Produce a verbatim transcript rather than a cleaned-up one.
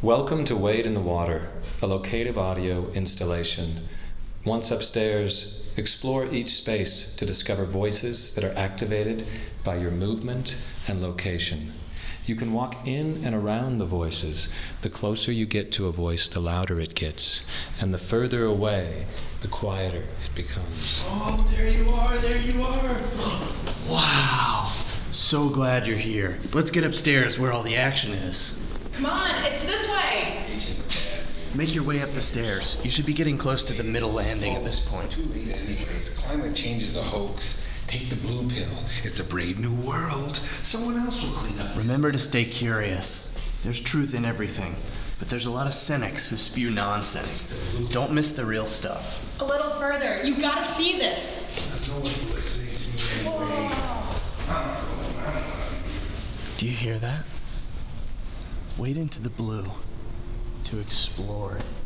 Welcome to Wade in the Water, a locative audio installation. Once upstairs, explore each space to discover voices that are activated by your movement and location. You can walk in and around the voices. The closer you get to a voice, the louder it gets. And the further away, the quieter it becomes. Oh, there you are, there you are. Wow. So glad you're here. Let's get upstairs where all the action is. Come on, it's this way. Make your way up the stairs. You should be getting close to the middle landing at this point. Too late anyways. Climate change is a hoax. Take the blue pill. It's a brave new world. Someone else will clean up. Remember to stay curious. There's truth in everything, but there's a lot of cynics who spew nonsense. Don't miss the real stuff. A little further. You gotta see this. That's no one's listening to me anyway. Do you hear that? Wade into the blue to explore it.